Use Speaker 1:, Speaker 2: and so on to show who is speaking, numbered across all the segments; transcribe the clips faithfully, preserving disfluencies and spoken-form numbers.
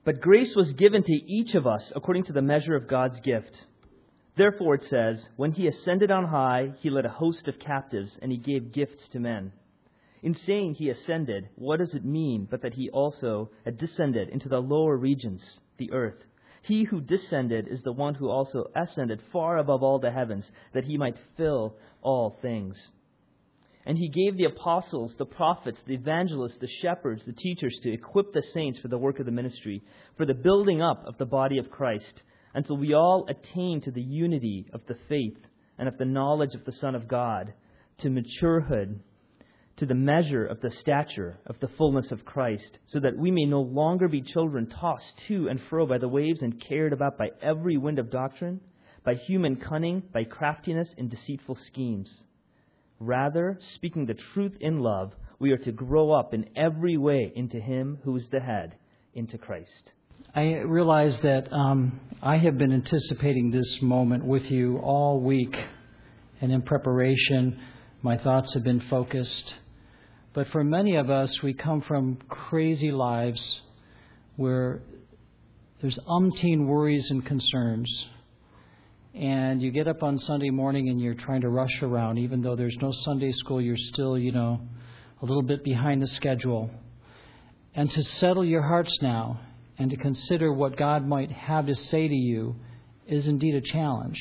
Speaker 1: But grace was given to each of us according to the measure of God's gift. Therefore it says, when he ascended on high, he led a host of captives, and he gave gifts to men. In saying he ascended, what does it mean but that he also had descended into the lower regions, the earth? He who descended is the one who also ascended far above all the heavens, that he might fill all things. And he gave the apostles, the prophets, the evangelists, the shepherds, the teachers to equip the saints for the work of the ministry, for the building up of the body of Christ, until we all attain to the unity of the faith and of the knowledge of the Son of God, to maturehood, to the measure of the stature of the fullness of Christ, so that we may no longer be children tossed to and fro by the waves and carried about by every wind of doctrine, by human cunning, by craftiness in deceitful schemes. Rather, speaking the truth in love, we are to grow up in every way into Him who is the head, into Christ.
Speaker 2: I realize that um, I have been anticipating this moment with you all week, and in preparation, my thoughts have been focused. But for many of us, we come from crazy lives where there's umpteen worries and concerns. And you get up on Sunday morning and you're trying to rush around. Even though there's no Sunday school, you're still, you know, a little bit behind the schedule. And to settle your hearts now and to consider what God might have to say to you is indeed a challenge.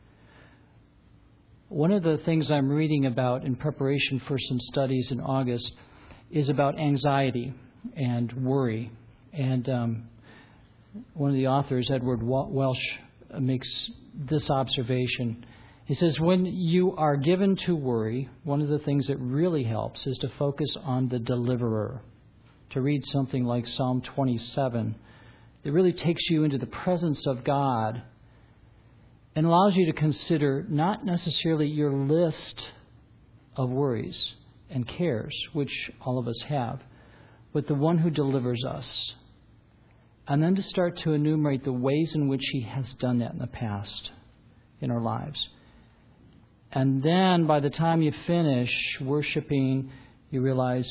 Speaker 2: One of the things I'm reading about in preparation for some studies in August is about anxiety and worry. And um, one of the authors, Edward Welsh, makes this observation. He says, when you are given to worry, one of the things that really helps is to focus on the deliverer. To read something like Psalm twenty-seven, it really takes you into the presence of God and allows you to consider not necessarily your list of worries and cares, which all of us have, but the one who delivers us. And then to start to enumerate the ways in which He has done that in the past in our lives. And then by the time you finish worshiping, you realize,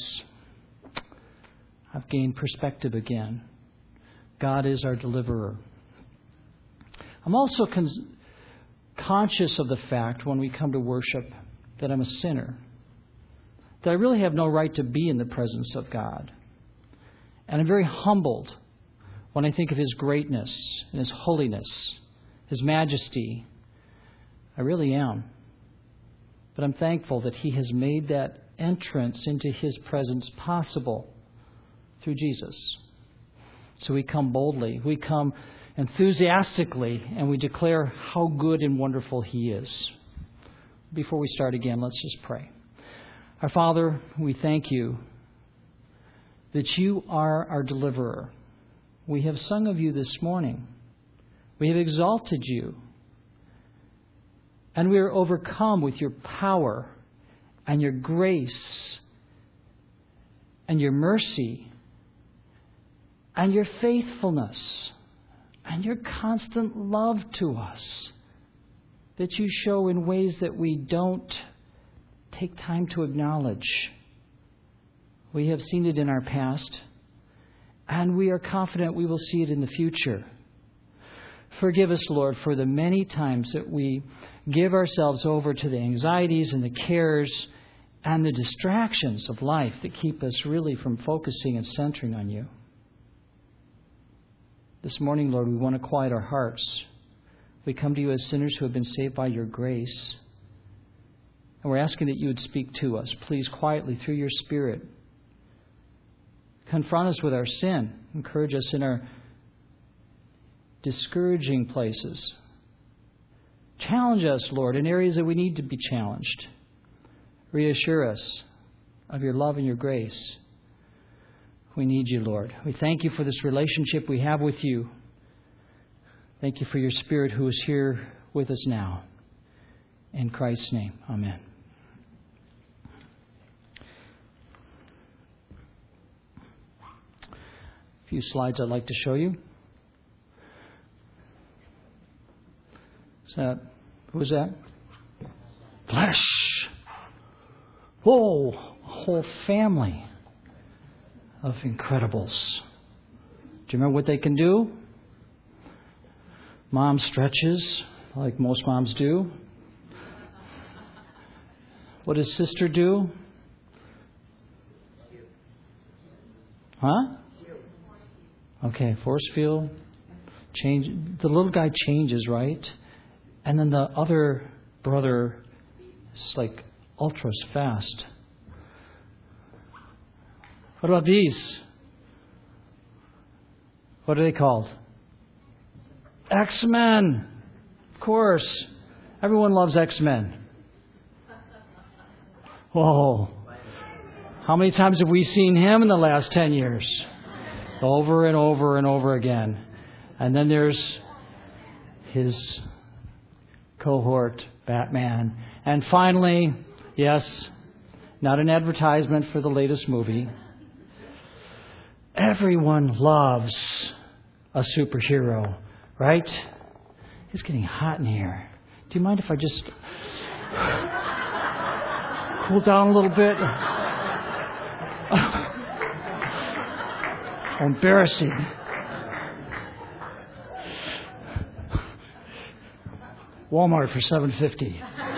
Speaker 2: I've gained perspective again. God is our deliverer. I'm also con- conscious of the fact when we come to worship that I'm a sinner, that I really have no right to be in the presence of God. And I'm very humbled when I think of His greatness and His holiness, His majesty. I really am. But I'm thankful that He has made that entrance into His presence possible through Jesus. So we come boldly, we come enthusiastically, and we declare how good and wonderful He is. Before we start again, let's just pray. Our Father, we thank You that You are our deliverer. We have sung of You this morning. We have exalted You. And we are overcome with Your power and Your grace and Your mercy and Your faithfulness and Your constant love to us that You show in ways that we don't take time to acknowledge. We have seen it in our past, and we are confident we will see it in the future. Forgive us, Lord, for the many times that we give ourselves over to the anxieties and the cares and the distractions of life that keep us really from focusing and centering on You. This morning, Lord, we want to quiet our hearts. We come to You as sinners who have been saved by Your grace. And we're asking that You would speak to us, please, quietly through Your Spirit. Confront us with our sin. Encourage us in our discouraging places. Challenge us, Lord, in areas that we need to be challenged. Reassure us of Your love and Your grace. We need You, Lord. We thank You for this relationship we have with You. Thank You for Your Spirit who is here with us now. In Christ's name, amen. A few slides I'd like to show you. Is that, who is that? Flesh. Whoa, a whole family of Incredibles. you remember what they can do? Mom stretches, like most moms do. What does sister do? Huh? Okay, force field. Change. The little guy changes, right? And then the other brother is like ultra fast. What about these? What are they called? X-Men. Of course. Everyone loves X-Men. Whoa. How many times have we seen him in the last ten years? Over and over and over again. And then there's his cohort, Batman. And finally, yes, not an advertisement for the latest movie. Everyone loves a superhero, right? It's getting hot in here. Do you mind if I just cool down a little bit? Oh, embarrassing. Walmart for seven fifty.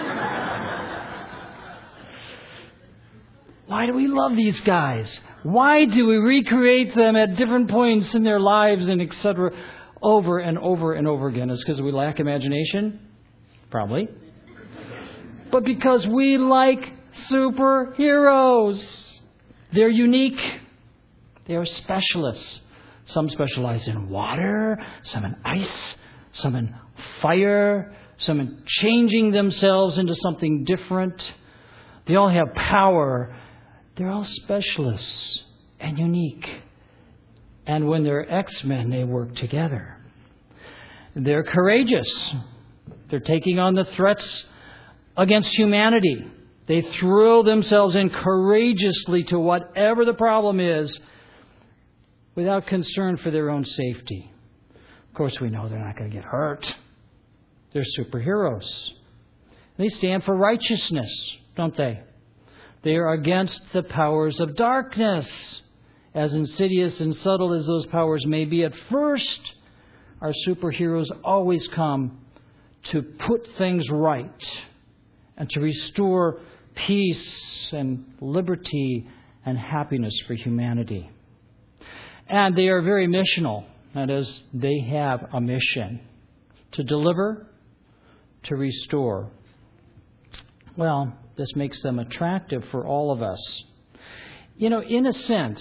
Speaker 2: Why do we love these guys? Why do we recreate them at different points in their lives and et cetera over and over and over again? Is it because we lack imagination? Probably. But because we like superheroes. They're unique. They are specialists. Some specialize in water, some in ice, some in fire, some in changing themselves into something different. They all have power. They're all specialists and unique. And when they're X-Men, they work together. They're courageous. They're taking on the threats against humanity. They throw themselves in courageously to whatever the problem is without concern for their own safety. Of course, we know they're not going to get hurt. They're superheroes. They stand for righteousness, don't they? They are against the powers of darkness. As insidious and subtle as those powers may be at first, our superheroes always come to put things right and to restore peace and liberty and happiness for humanity. And they are very missional. That is, they have a mission to deliver, to restore. Well, this makes them attractive for all of us. You know, in a sense,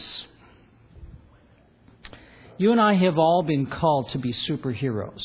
Speaker 2: you and I have all been called to be superheroes.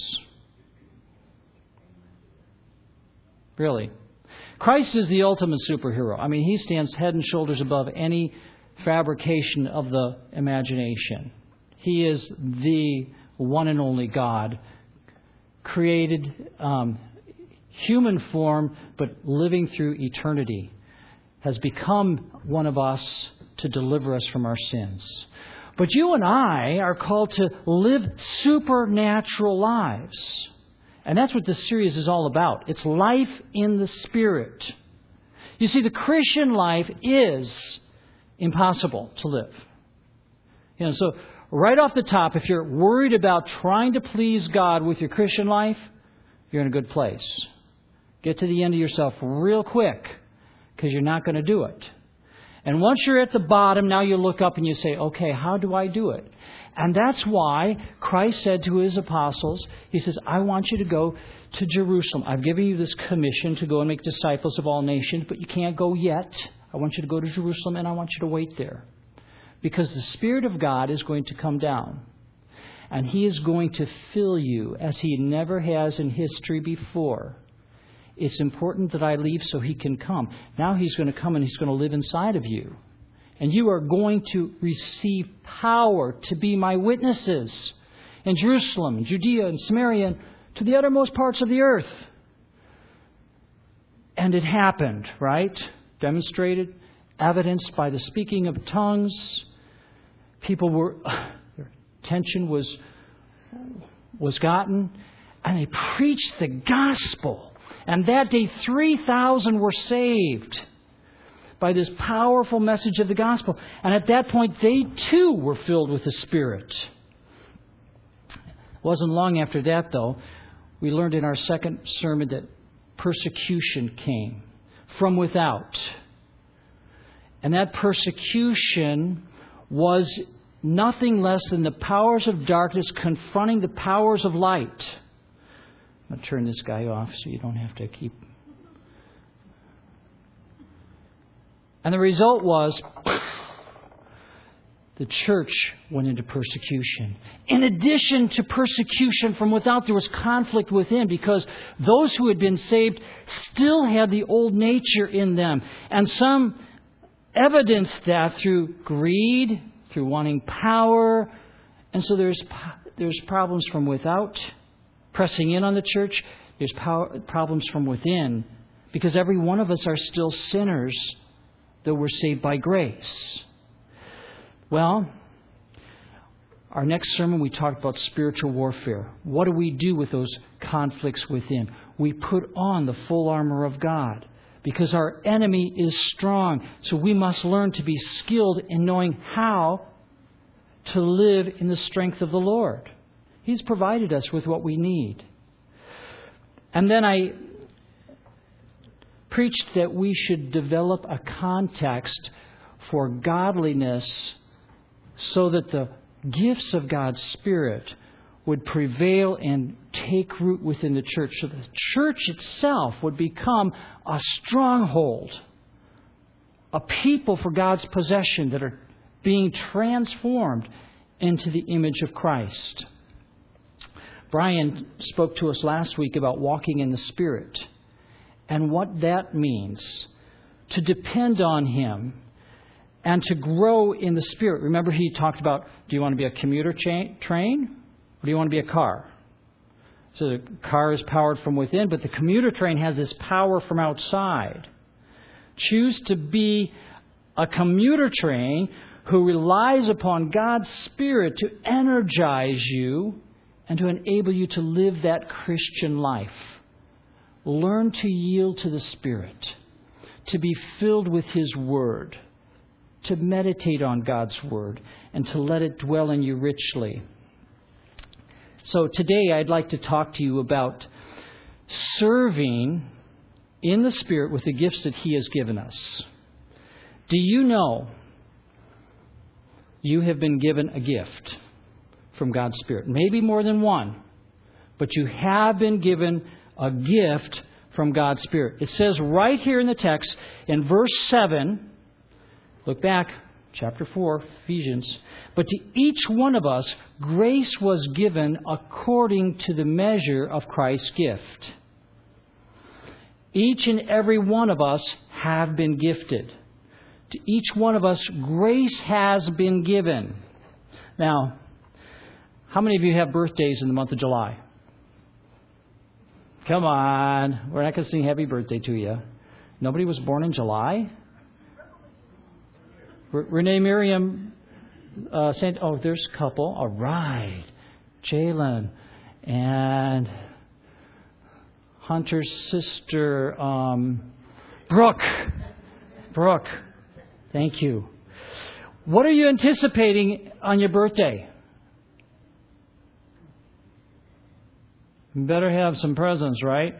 Speaker 2: Really. Christ is the ultimate superhero. I mean, He stands head and shoulders above any fabrication of the imagination. He is the one and only God, created um, human form, but living through eternity, has become one of us to deliver us from our sins. But you and I are called to live supernatural lives. And that's what this series is all about. It's life in the Spirit. You see, the Christian life is impossible to live. You know, so right off the top, if you're worried about trying to please God with your Christian life, you're in a good place. Get to the end of yourself real quick, because you're not going to do it. And once you're at the bottom, now you look up and you say, okay, how do I do it? And that's why Christ said to His apostles, He says, I want you to go to Jerusalem. I've given you this commission to go and make disciples of all nations, but you can't go yet. I want you to go to Jerusalem, and I want you to wait there. Because the Spirit of God is going to come down. And He is going to fill you as He never has in history before. It's important that I leave so He can come. Now He's going to come and He's going to live inside of you. And you are going to receive power to be my witnesses in Jerusalem, and Judea, and Samaria, and to the uttermost parts of the earth. And it happened, right? Demonstrated, evidenced by the speaking of tongues. People were, their attention was, was gotten, and they preached the gospel. And that day, three thousand were saved by this powerful message of the gospel. And at that point, they too were filled with the Spirit. It wasn't long after that, though, we learned in our second sermon that persecution came from without. And that persecution was nothing less than the powers of darkness confronting the powers of light. I'm going to turn this guy off so you don't have to keep... And the result was the church went into persecution. In addition to persecution from without, there was conflict within, because those who had been saved still had the old nature in them. And some evidenced that through greed, through wanting power. And so there's there's problems from without pressing in on the church. There's power, problems from within, because every one of us are still sinners, though we're saved by grace. Well, our next sermon we talked about spiritual warfare. What do we do with those conflicts within? We put on the full armor of God, because our enemy is strong. So we must learn to be skilled in knowing how to live in the strength of the Lord. He's provided us with what we need. And then I preached that we should develop a context for godliness so that the gifts of God's Spirit would prevail and take root within the church, so the church itself would become a stronghold, a people for God's possession that are being transformed into the image of Christ. Brian spoke to us last week about walking in the Spirit and what that means, to depend on Him and to grow in the Spirit. Remember, he talked about, do you want to be a commuter cha- train or do you want to be a car? So the car is powered from within, but the commuter train has this power from outside. Choose to be a commuter train who relies upon God's Spirit to energize you and to enable you to live that Christian life. Learn to yield to the Spirit, to be filled with His Word, to meditate on God's Word, and to let it dwell in you richly. So today I'd like to talk to you about serving in the Spirit with the gifts that He has given us. Do you know you have been given a gift from God's Spirit? Maybe more than one, but you have been given a gift from God's Spirit. It says right here in the text, in verse seven, look back, chapter four, Ephesians. But to each one of us, grace was given according to the measure of Christ's gift. Each and every one of us have been gifted. To each one of us, grace has been given. Now, how many of you have birthdays in the month of July? Come on. We're not going to sing happy birthday to you. Nobody was born in July? R- Renee, Miriam, uh, Saint. Oh, there's a couple. All right. Jalen and Hunter's sister, um, Brooke. Brooke. Thank you. What are you anticipating on your birthday? You better have some presents, right?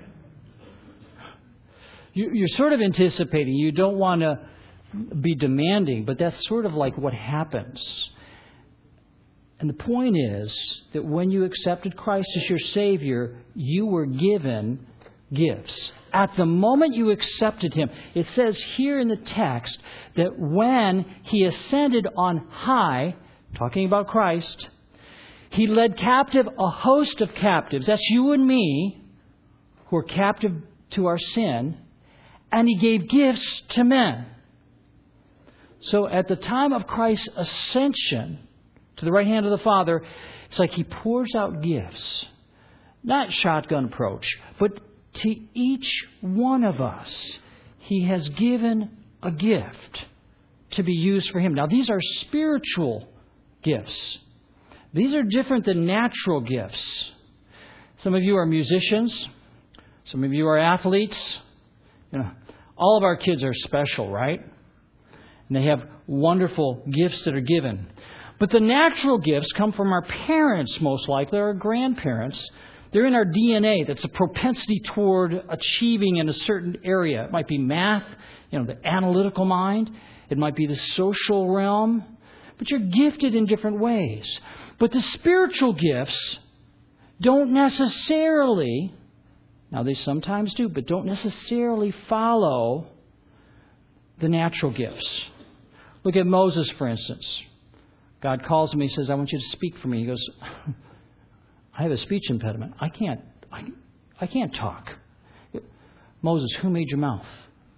Speaker 2: You, you're sort of anticipating. You don't want to be demanding, but that's sort of like what happens. And the point is that when you accepted Christ as your Savior, you were given gifts. At the moment you accepted Him, it says here in the text that when He ascended on high, talking about Christ, He led captive a host of captives. That's you and me, who are captive to our sin. And He gave gifts to men. So at the time of Christ's ascension to the right hand of the Father, it's like He pours out gifts. Not shotgun approach, but to each one of us, He has given a gift to be used for Him. Now, these are spiritual gifts. These are different than natural gifts. Some of you are musicians. Some of you are athletes. You know, all of our kids are special, right? And they have wonderful gifts that are given. But the natural gifts come from our parents, most likely, or our grandparents. They're in our D N A. That's a propensity toward achieving in a certain area. It might be math, you know, the analytical mind. It might be the social realm. But you're gifted in different ways. But the spiritual gifts don't necessarily, now they sometimes do, but don't necessarily follow the natural gifts. Look at Moses, for instance. God calls him, he says, I want you to speak for me. He goes, I have a speech impediment. I can't, I, I can't talk. Moses, who made your mouth?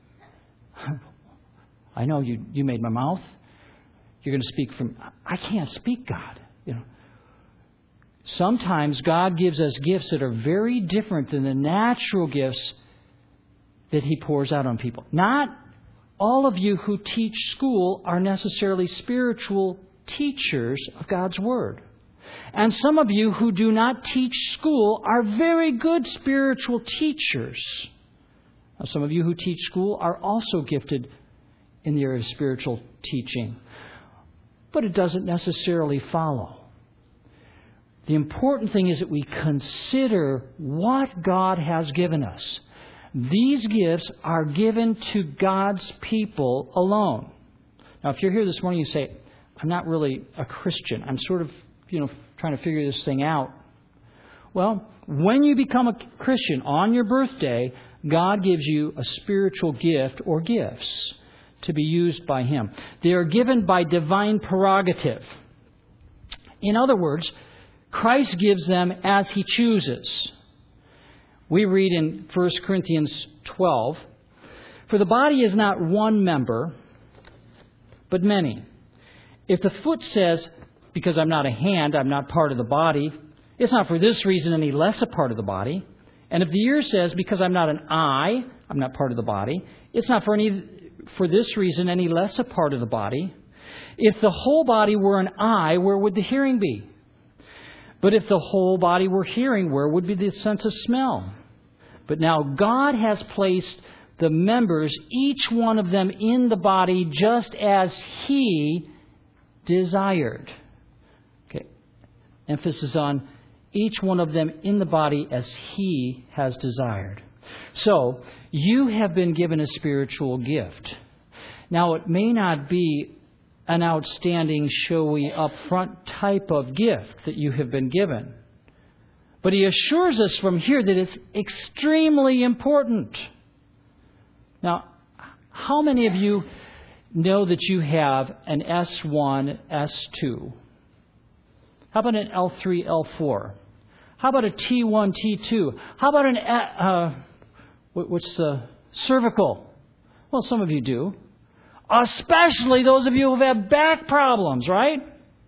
Speaker 2: I know you, you made my mouth. You're going to speak from, I can't speak, God. You know. Sometimes God gives us gifts that are very different than the natural gifts that He pours out on people. Not all of you who teach school are necessarily spiritual teachers of God's Word. And some of you who do not teach school are very good spiritual teachers. Now, some of you who teach school are also gifted in the area of spiritual teaching. But it doesn't necessarily follow. The important thing is that we consider what God has given us. These gifts are given to God's people alone. Now, if you're here this morning, you say, I'm not really a Christian. I'm sort of, you know, trying to figure this thing out. Well, when you become a Christian on your birthday, God gives you a spiritual gift or gifts to be used by Him. They are given by divine prerogative. In other words, Christ gives them as He chooses. We read in First Corinthians twelve, for the body is not one member, but many. If the foot says, because I'm not a hand, I'm not part of the body, it's not for this reason any less a part of the body. And if the ear says, because I'm not an eye, I'm not part of the body, it's not for any for this reason any less a part of the body. If the whole body were an eye, where would the hearing be? But if the whole body were hearing, where would be the sense of smell? But now God has placed the members, each one of them in the body, just as He desired. Okay. Emphasis on each one of them in the body as He has desired. So, you have been given a spiritual gift. Now, it may not be an outstanding, showy, upfront type of gift that you have been given. But He assures us from here that it's extremely important. Now, how many of you know that you have an S one, S two? How about an L three, L four? How about a T one, T two? How about an, uh, what's the cervical? Well, some of you do. Especially those of you who've had back problems, right?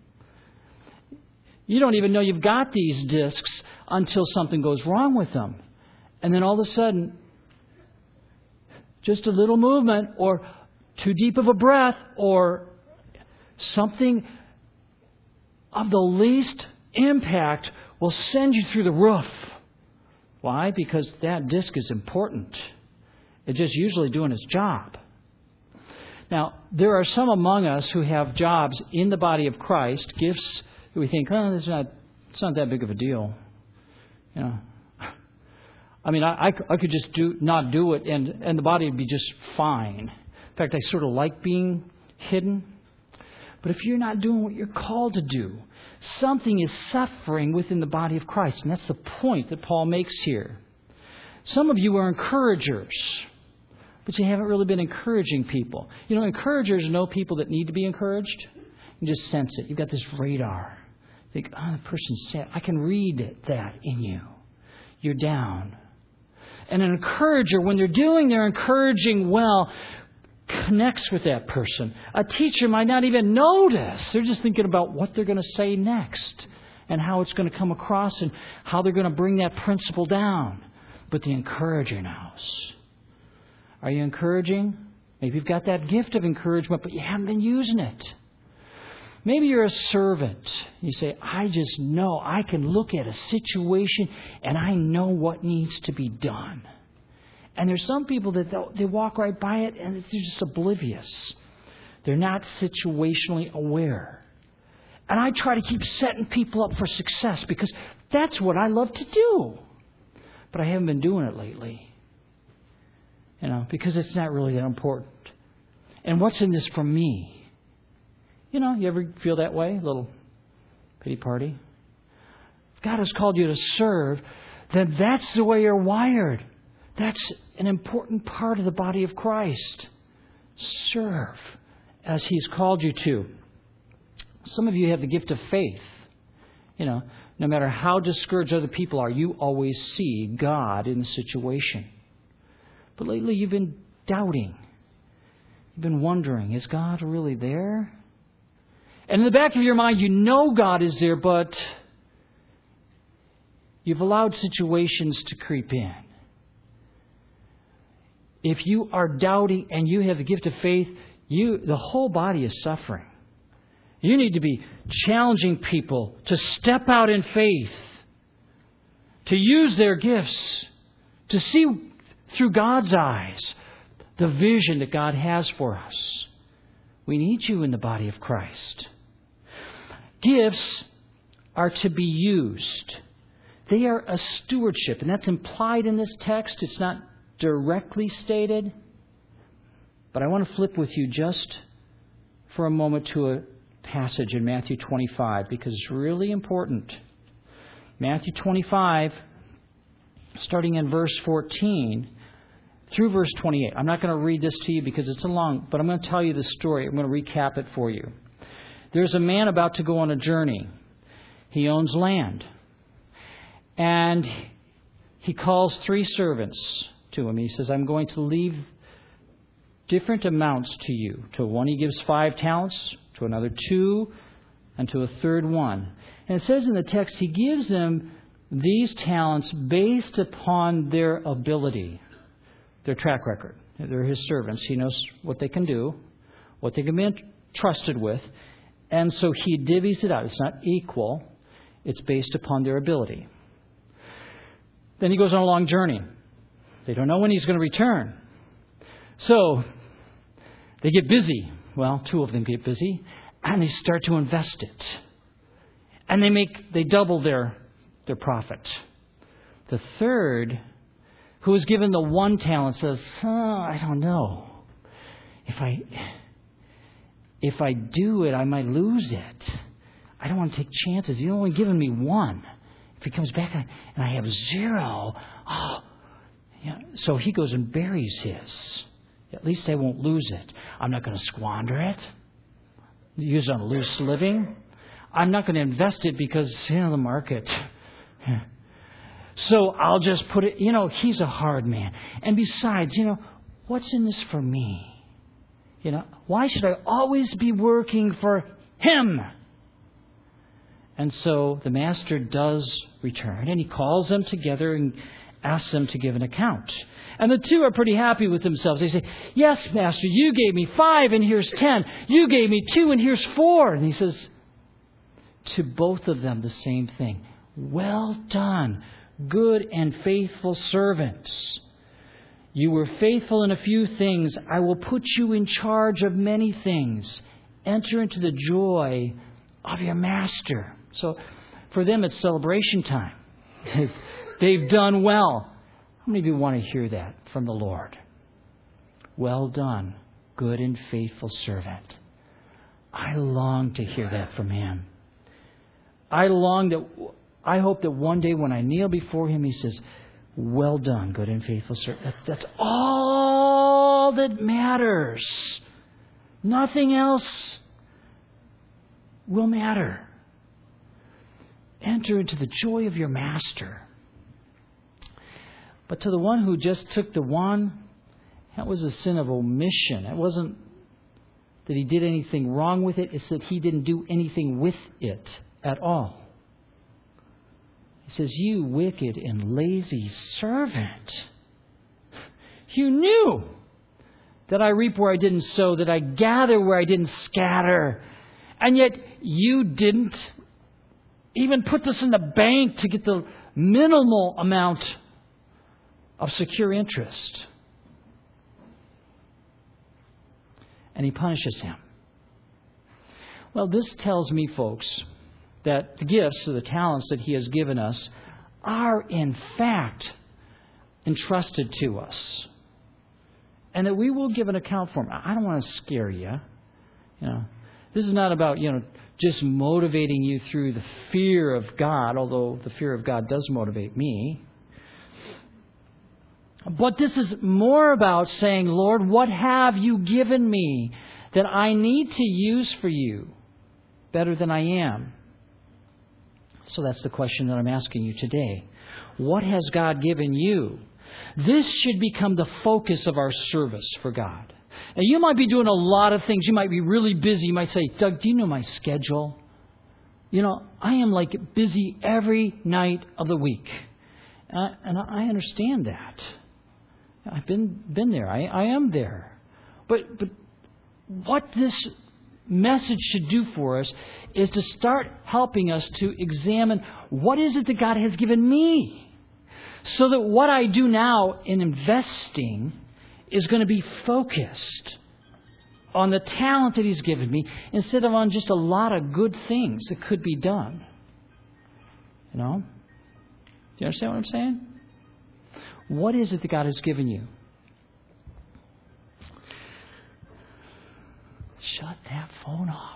Speaker 2: You don't even know you've got these discs until something goes wrong with them. And then all of a sudden, just a little movement or too deep of a breath or something of the least impact will send you through the roof. Why? Because that disc is important. It's just usually doing its job. Now, there are some among us who have jobs in the body of Christ, gifts that we think, oh, it's not, it's not that big of a deal. You know, I mean, I, I, I could just do not do it, and, and the body would be just fine. In fact, I sort of like being hidden. But if you're not doing what you're called to do, something is suffering within the body of Christ. And that's the point that Paul makes here. Some of you are encouragers, but you haven't really been encouraging people. You know, encouragers know people that need to be encouraged. You just sense it. You've got this radar. You think, oh, the person's sad. I can read that in you. You're down. And an encourager, when they're doing their encouraging well, connects with that person. A teacher might not even notice. They're just thinking about what they're going to say next and how it's going to come across and how they're going to bring that principle down. But the encourager knows. Are you encouraging? Maybe you've got that gift of encouragement, but you haven't been using it. Maybe you're a servant. You say, I just know I can look at a situation and I know what needs to be done. And there's some people that they walk right by it and they're just oblivious. They're not situationally aware. And I try to keep setting people up for success because that's what I love to do. But I haven't been doing it lately. You know, because it's not really that important. And what's in this for me? You know, you ever feel that way? A little pity party? If God has called you to serve, then that's the way you're wired. That's an important part of the body of Christ. Serve as He's called you to. Some of you have the gift of faith. You know, no matter how discouraged other people are, you always see God in the situation. But lately you've been doubting. You've been wondering, is God really there? And in the back of your mind, you know God is there, but you've allowed situations to creep in. If you are doubting and you have the gift of faith, you the whole body is suffering. You need to be challenging people to step out in faith, to use their gifts, to see through God's eyes the vision that God has for us. We need you in the body of Christ. Gifts are to be used. They are a stewardship, and that's implied in this text. It's not directly stated. But I want to flip with you just for a moment to a passage in Matthew twenty-five, because it's really important. Matthew twenty-five, starting in verse fourteen through verse twenty-eight. I'm not going to read this to you because it's a long, but I'm going to tell you the story. I'm going to recap it for you. There's a man about to go on a journey. He owns land. And he calls three servants to him. He says, I'm going to leave different amounts to you. To one he gives five talents, to another two, and to a third one. And it says in the text, he gives them these talents based upon their ability, their track record. They're his servants. He knows what they can do, what they can be entrusted with. And so he divvies it out. It's not equal. It's based upon their ability. Then he goes on a long journey. They don't know when he's going to return. So they get busy. Well, two of them get busy. And they start to invest it. And they make they double their, their profit. The third, who was given the one talent, says, oh, I don't know. If I if I do it, I might lose it. I don't want to take chances. He's only given me one. If he comes back and I have zero, oh, yeah. So he goes and buries his. At least I won't lose it. I'm not going to squander it. Use it on loose living. I'm not going to invest it because, you know, the market. So I'll just put it, you know, he's a hard man. And besides, you know, what's in this for me? You know, why should I always be working for him? And so the master does return, and he calls them together and asks them to give an account. And the two are pretty happy with themselves. They say, yes, master, you gave me five, and here's ten. You gave me two, and here's four. And he says to both of them the same thing. Well done, good and faithful servants. You were faithful in a few things. I will put you in charge of many things. Enter into the joy of your master. So for them, it's celebration time. They've done well. How many of you want to hear that from the Lord? Well done, good and faithful servant. I long to hear that from Him. I long that, I hope that one day when I kneel before Him, He says, well done, good and faithful servant. That, that's all that matters. Nothing else will matter. Enter into the joy of your master. But to the one who just took the one, that was a sin of omission. It wasn't that he did anything wrong with it. It's that he didn't do anything with it at all. He says, you wicked and lazy servant. You knew that I reap where I didn't sow, that I gather where I didn't scatter. And yet you didn't even put this in the bank to get the minimal amount of secure interest. And He punishes him. Well, this tells me, folks, that the gifts or the talents that He has given us are, in fact, entrusted to us. And that we will give an account for them. I don't want to scare you. You know, this is not about, you know, just motivating you through the fear of God, although the fear of God does motivate me. But this is more about saying, Lord, what have you given me that I need to use for you better than I am? So that's the question that I'm asking you today. What has God given you? This should become the focus of our service for God. Now, you might be doing a lot of things. You might be really busy. You might say, Doug, do you know my schedule? You know, I am like busy every night of the week. Uh, and I understand that. I've been been there. I, I am there. But but what this message should do for us is to start helping us to examine what is it that God has given me, so that what I do now in investing is going to be focused on the talent that He's given me instead of on just a lot of good things that could be done. You know? Do you understand what I'm saying? What is it that God has given you? Shut that phone off.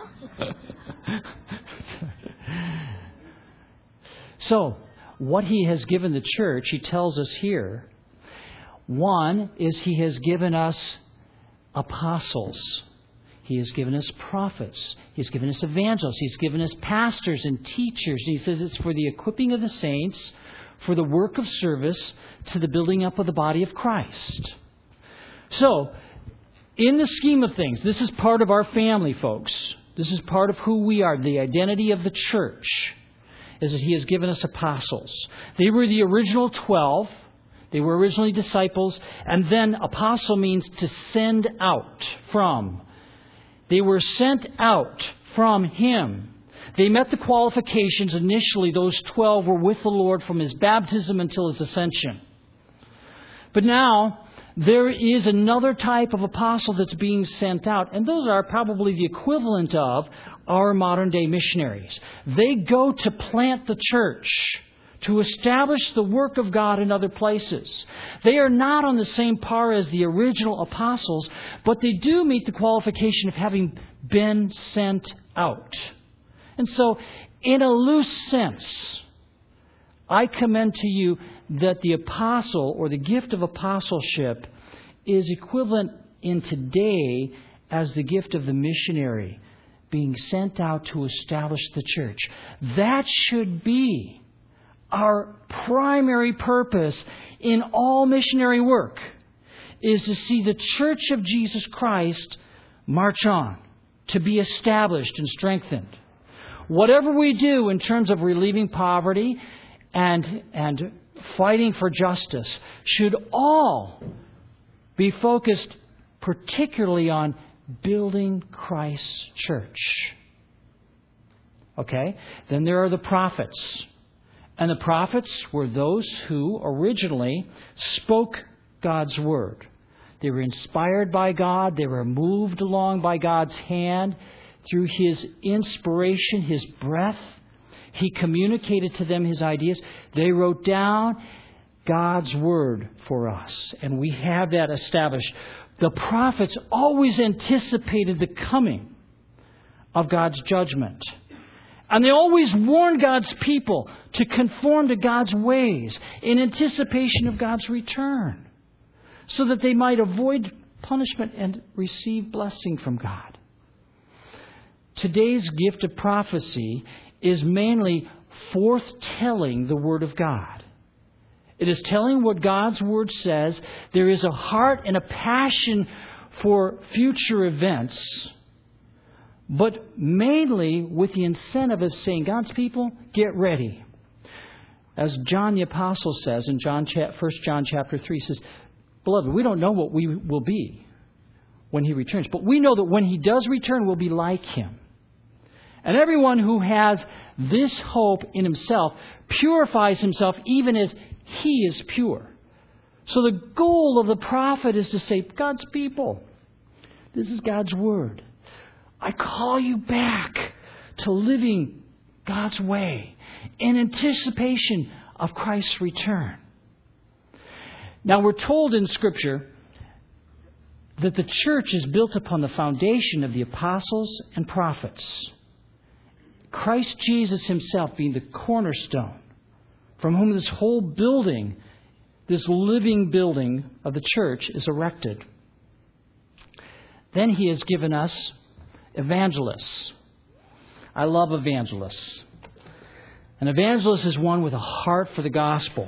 Speaker 2: So, what He has given the church, He tells us here. One is He has given us apostles. He has given us prophets. He's given us evangelists. He's given us pastors and teachers. He says it's for the equipping of the saints, for the work of service, to the building up of the body of Christ. So, in the scheme of things, this is part of our family, folks. This is part of who we are. The identity of the church is that He has given us apostles. They were the original twelve. They were originally disciples. And then apostle means to send out from. They were sent out from Him. They met the qualifications. Initially, those twelve were with the Lord from His baptism until His ascension. But now, there is another type of apostle that's being sent out. And those are probably the equivalent of our modern day missionaries. They go to plant the church, to establish the work of God in other places. They are not on the same par as the original apostles, but they do meet the qualification of having been sent out. And so, in a loose sense, I commend to you that the apostle or the gift of apostleship is equivalent in today as the gift of the missionary being sent out to establish the church. That should be our primary purpose in all missionary work, is to see the church of Jesus Christ march on, to be established and strengthened. Whatever we do in terms of relieving poverty and, and fighting for justice should all be focused particularly on building Christ's church. Okay? Then there are the prophets. And the prophets were those who originally spoke God's word. They were inspired by God. They were moved along by God's hand through His inspiration, His breath. He communicated to them His ideas. They wrote down God's word for us. And we have that established. The prophets always anticipated the coming of God's judgment. And they always warned God's people to conform to God's ways in anticipation of God's return, so that they might avoid punishment and receive blessing from God. Today's gift of prophecy is mainly forthtelling the Word of God. It is telling what God's Word says. There is a heart and a passion for future events, but mainly with the incentive of saying, God's people, get ready. As John the Apostle says in John, First John chapter three, he says, Beloved, we don't know what we will be when He returns, but we know that when He does return, we'll be like Him. And everyone who has this hope in himself purifies himself even as He is pure. So the goal of the prophet is to say, God's people, this is God's word. I call you back to living God's way in anticipation of Christ's return. Now, we're told in Scripture that the church is built upon the foundation of the apostles and prophets. Christ Jesus himself being the cornerstone, from whom this whole building, this living building of the church is erected. Then he has given us evangelists. I love evangelists. An evangelist is one with a heart for the gospel.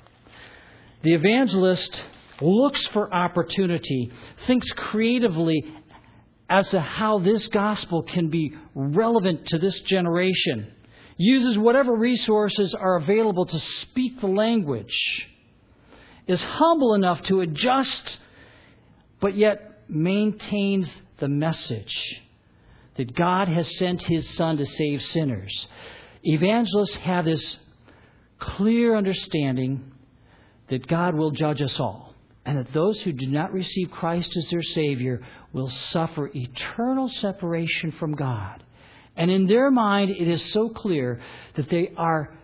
Speaker 2: The evangelist looks for opportunity, thinks creatively as to how this gospel can be relevant to this generation, uses whatever resources are available to speak the language, is humble enough to adjust, but yet maintains the message that God has sent His Son to save sinners. Evangelists have this clear understanding that God will judge us all, and that those who do not receive Christ as their Savior will suffer eternal separation from God. And in their mind, it is so clear that they are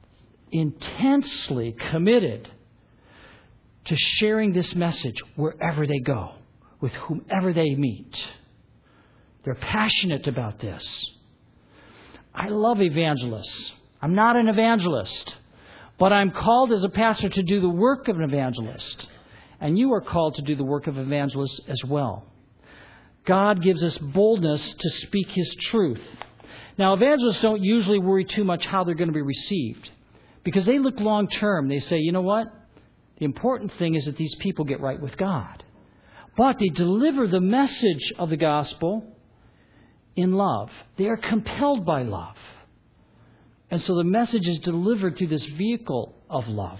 Speaker 2: intensely committed to sharing this message wherever they go, with whomever they meet. They're passionate about this. I love evangelists. I'm not an evangelist, but I'm called as a pastor to do the work of an evangelist. And you are called to do the work of evangelists as well. God gives us boldness to speak His truth. Now, evangelists don't usually worry too much how they're going to be received, because they look long term. They say, you know what? The important thing is that these people get right with God. But they deliver the message of the gospel in love. They are compelled by love. And so the message is delivered through this vehicle of love.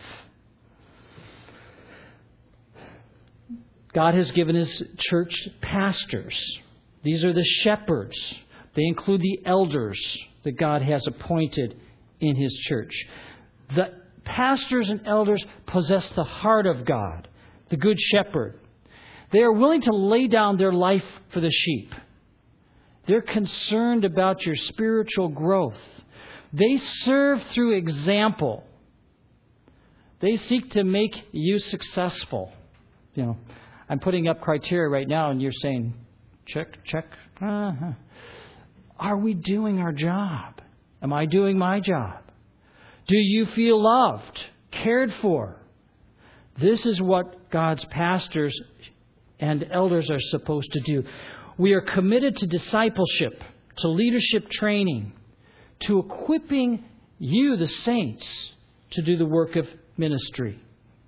Speaker 2: God has given His church pastors. These are the shepherds. They include the elders that God has appointed in His church. The pastors and elders possess the heart of God, the good shepherd. They are willing to lay down their life for the sheep. They're concerned about your spiritual growth. They serve through example. They seek to make you successful. You know, I'm putting up criteria right now, and you're saying, check, check. Uh-huh. Are we doing our job? Am I doing my job? Do you feel loved, cared for? This is what God's pastors and elders are supposed to do. We are committed to discipleship, to leadership training, to equipping you, the saints, to do the work of ministry.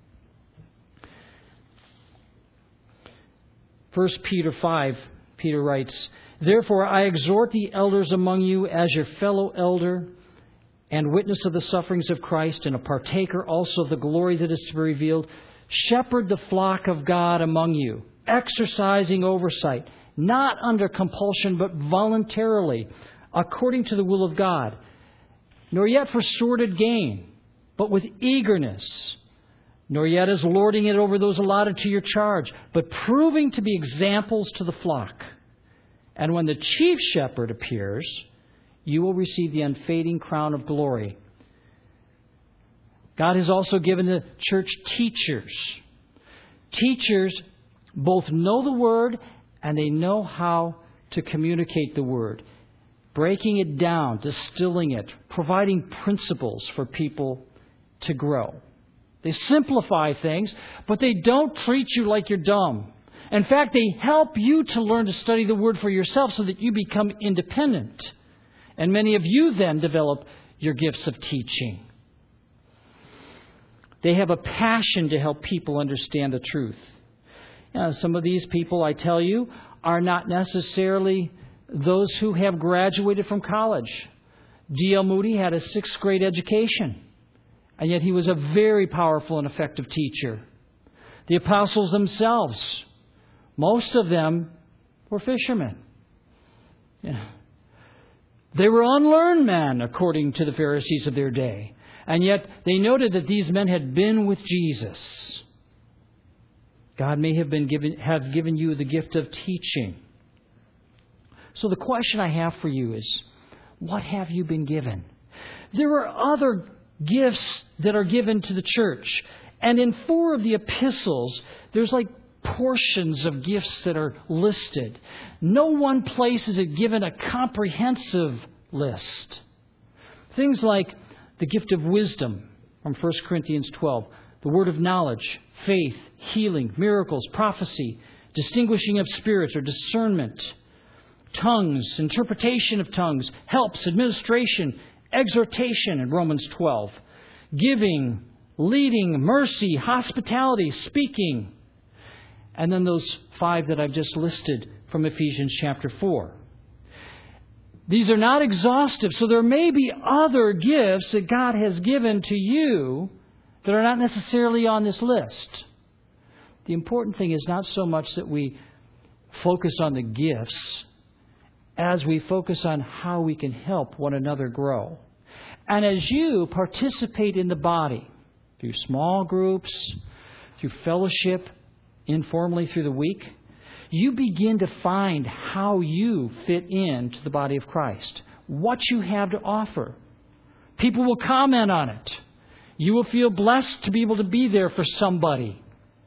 Speaker 2: First Peter five, Peter writes, "Therefore I exhort the elders among you as your fellow elder and witness of the sufferings of Christ and a partaker also of the glory that is to be revealed. Shepherd the flock of God among you, exercising oversight, not under compulsion but voluntarily, according to the will of God, nor yet for sordid gain, but with eagerness, nor yet as lording it over those allotted to your charge, but proving to be examples to the flock. And when the chief shepherd appears, you will receive the unfading crown of glory." God has also given the church teachers. Teachers both know the Word and they know how to communicate the Word, breaking it down, distilling it, providing principles for people to grow. They simplify things, but they don't treat you like you're dumb. In fact, they help you to learn to study the Word for yourself so that you become independent. And many of you then develop your gifts of teaching. They have a passion to help people understand the truth. You know, some of these people, I tell you, are not necessarily those who have graduated from college. D L Moody had a sixth grade education, and yet he was a very powerful and effective teacher. The apostles themselves, most of them were fishermen. Yeah. They were unlearned men, according to the Pharisees of their day. And yet they noted that these men had been with Jesus. God may have been given, have given you the gift of teaching. So the question I have for you is, what have you been given? There are other gifts that are given to the church. And in four of the epistles, there's like portions of gifts that are listed. No one place is it given a comprehensive list. Things like the gift of wisdom from First Corinthians twelve, the word of knowledge, faith, healing, miracles, prophecy, distinguishing of spirits or discernment, tongues, interpretation of tongues, helps, administration, exhortation in Romans twelve, giving, leading, mercy, hospitality, speaking. And then those five that I've just listed from Ephesians chapter four. These are not exhaustive, so there may be other gifts that God has given to you that are not necessarily on this list. The important thing is not so much that we focus on the gifts as we focus on how we can help one another grow. And as you participate in the body, through small groups, through fellowship, informally through the week, you begin to find how you fit into the body of Christ, what you have to offer. People will comment on it. You will feel blessed to be able to be there for somebody.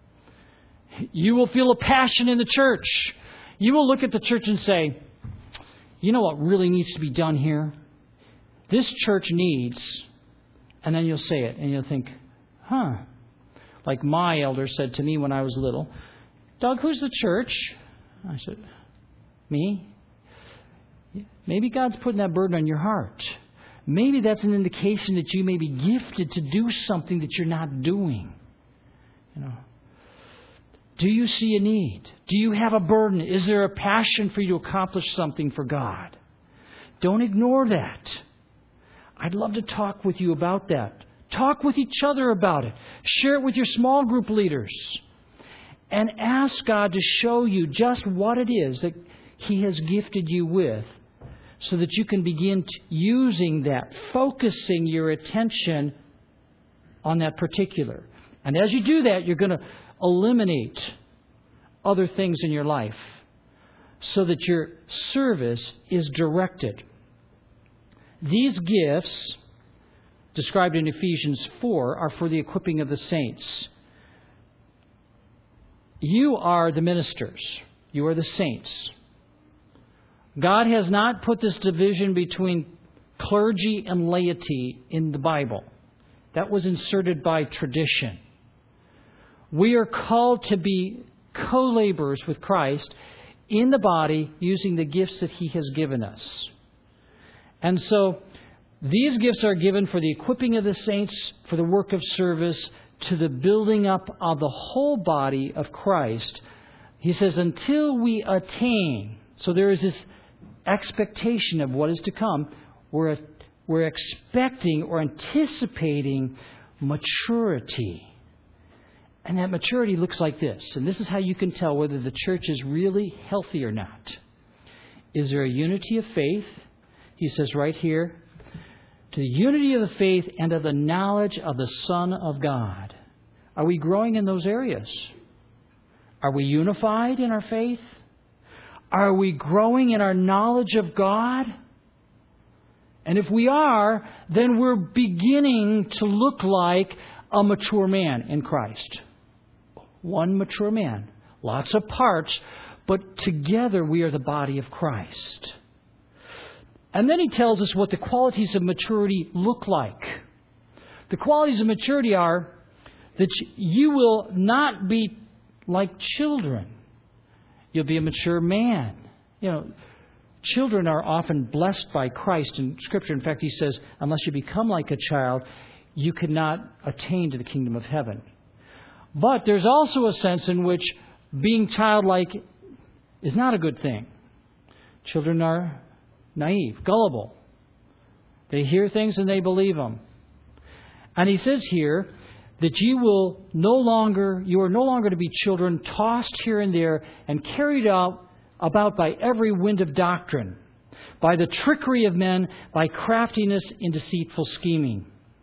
Speaker 2: You will feel a passion in the church. You will look at the church and say, you know what really needs to be done here? This church needs, and then you'll say it, and you'll think, huh. Like my elder said to me when I was little, Doug, who's the church? I said, me? Maybe God's putting that burden on your heart. Maybe that's an indication that you may be gifted to do something that you're not doing. You know, do you see a need? Do you have a burden? Is there a passion for you to accomplish something for God? Don't ignore that. I'd love to talk with you about that. Talk with each other about it. Share it with your small group leaders. And ask God to show you just what it is that He has gifted you with so that you can begin t- using that, focusing your attention on that particular. And as you do that, you're going to eliminate other things in your life so that your service is directed. These gifts, described in Ephesians four, are for the equipping of the saints. You are the ministers. You are the saints. God has not put this division between clergy and laity in the Bible. That was inserted by tradition. We are called to be co-laborers with Christ in the body using the gifts that He has given us. And so these gifts are given for the equipping of the saints, for the work of service, to the building up of the whole body of Christ. He says, until we attain. So there is this expectation of what is to come. We're, we're expecting or anticipating maturity. And that maturity looks like this. And this is how you can tell whether the church is really healthy or not. Is there a unity of faith? He says right here, to the unity of the faith and of the knowledge of the Son of God. Are we growing in those areas? Are we unified in our faith? Are we growing in our knowledge of God? And if we are, then we're beginning to look like a mature man in Christ. One mature man. Lots of parts, but together we are the body of Christ. And then he tells us what the qualities of maturity look like. The qualities of maturity are that you will not be like children. You'll be a mature man. You know, children are often blessed by Christ in Scripture. In fact, he says, unless you become like a child, you cannot attain to the kingdom of heaven. But there's also a sense in which being childlike is not a good thing. Children are naive, gullible. They hear things and they believe them. And he says here that you will no longer, you are no longer to be children tossed here and there and carried out about by every wind of doctrine, by the trickery of men, by craftiness in deceitful scheming.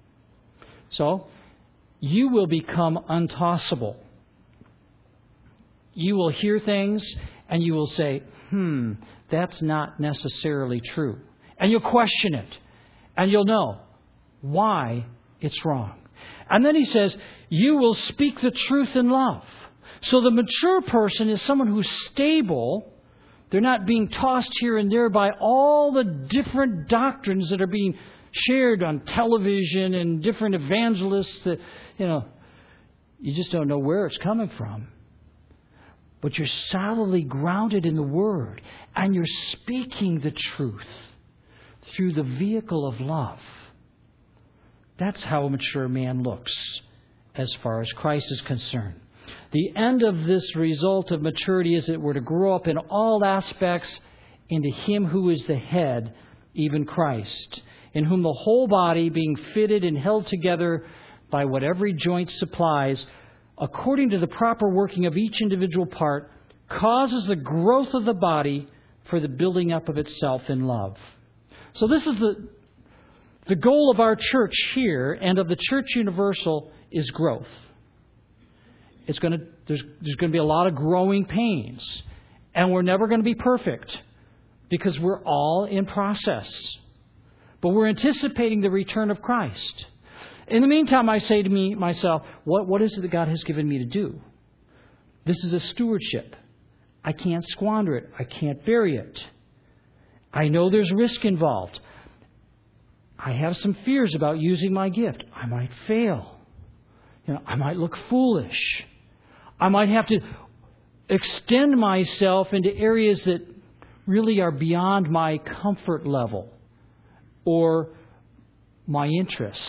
Speaker 2: So, you will become untossable. You will hear things and you will say, hmm, that's not necessarily true. And you'll question it. And you'll know why it's wrong. And then he says, you will speak the truth in love. So the mature person is someone who's stable. They're not being tossed here and there by all the different doctrines that are being shared on television and different evangelists that, you know, you just don't know where it's coming from. But you're solidly grounded in the Word, and you're speaking the truth through the vehicle of love. That's how a mature man looks as far as Christ is concerned. The end of this result of maturity is that we're to grow up in all aspects into Him who is the head, even Christ, in whom the whole body, being fitted and held together by what every joint supplies, according to the proper working of each individual part, causes the growth of the body for the building up of itself in love. So this is the the goal of our church here and of the Church Universal is growth. It's going to there's there's going to be a lot of growing pains, and we're never going to be perfect because we're all in process. But we're anticipating the return of Christ. In the meantime, I say to me myself, what what is it that God has given me to do? This is a stewardship. I can't squander it. I can't bury it. I know there's risk involved. I have some fears about using my gift. I might fail. You know, I might look foolish. I might have to extend myself into areas that really are beyond my comfort level or my interests.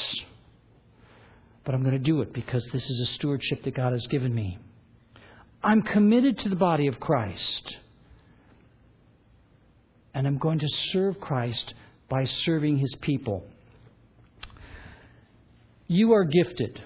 Speaker 2: But I'm going to do it because this is a stewardship that God has given me. I'm committed to the body of Christ. And I'm going to serve Christ by serving His people. You are gifted.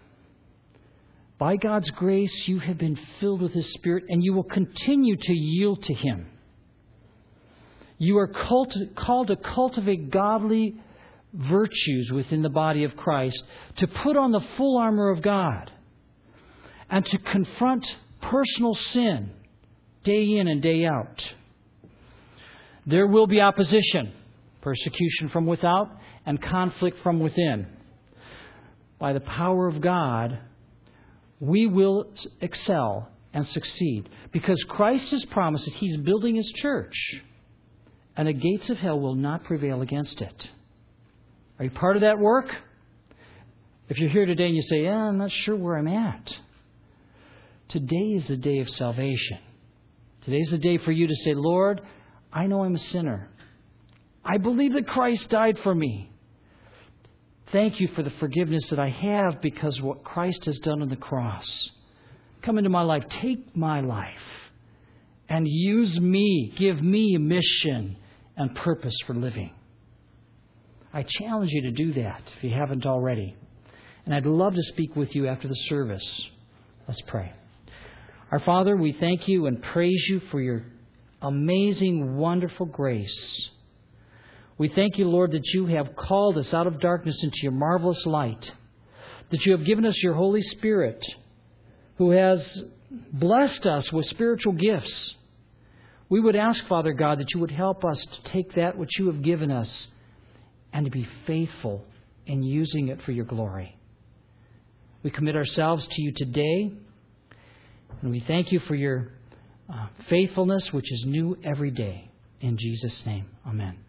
Speaker 2: By God's grace, you have been filled with His Spirit, and you will continue to yield to Him. You are culti- called to cultivate godly virtues within the body of Christ, to put on the full armor of God, and to confront personal sin day in and day out. There will be opposition, persecution from without, and conflict from within. By the power of God, we will excel and succeed because Christ has promised that He's building His church, and the gates of hell will not prevail against it. Are you part of that work? If you're here today and you say, yeah, I'm not sure where I'm at. Today is the day of salvation. Today is the day for you to say, Lord, I know I'm a sinner. I believe that Christ died for me. Thank you for the forgiveness that I have because of what Christ has done on the cross. Come into my life. Take my life and use me. Give me a mission and purpose for living. I challenge you to do that if you haven't already. And I'd love to speak with you after the service. Let's pray. Our Father, we thank you and praise you for your amazing, wonderful grace. We thank you, Lord, that you have called us out of darkness into your marvelous light, that you have given us your Holy Spirit, who has blessed us with spiritual gifts. We would ask, Father God, that you would help us to take that which you have given us and to be faithful in using it for your glory. We commit ourselves to you today, and we thank you for your uh, faithfulness, which is new every day. In Jesus' name, amen.